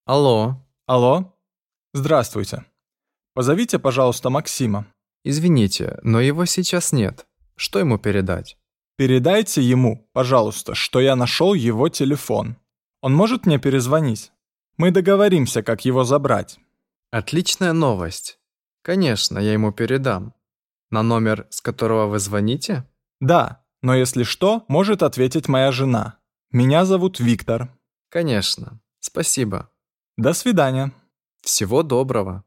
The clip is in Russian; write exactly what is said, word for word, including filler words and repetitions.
Алло. Алло? Здравствуйте. Позовите, пожалуйста, Максима. Извините, но его сейчас нет. Что ему передать? Передайте ему, пожалуйста, что я нашел его телефон. Он может мне перезвонить? Мы договоримся, как его забрать. Отличная новость. Конечно, я ему передам. На номер, с которого вы звоните? Да, но если что, может ответить моя жена. Меня зовут Виктор. Конечно. Спасибо. До свидания. Всего доброго.